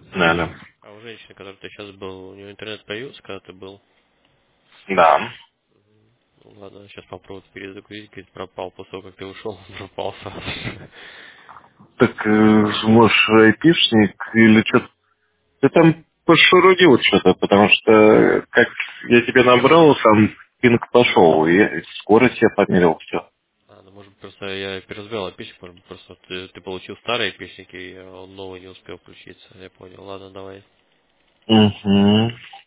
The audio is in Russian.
Да, да. А у женщины, которой ты сейчас был, у нее интернет появился, когда ты был? Да. Ну, ладно, сейчас попробую перезагрузить, говорит, пропал после того, как ты ушел, пропал сразу. Так, может, айпишник или что-то. Ты там пошурудил что-то, потому что, как я тебе набрал, сам пинг пошел, и скорость я померил, все. А, ну может просто я переразбирал песенник, может быть, просто ты получил старые песенники, и он новый не успел включиться. Я понял. Ладно, давай. Угу.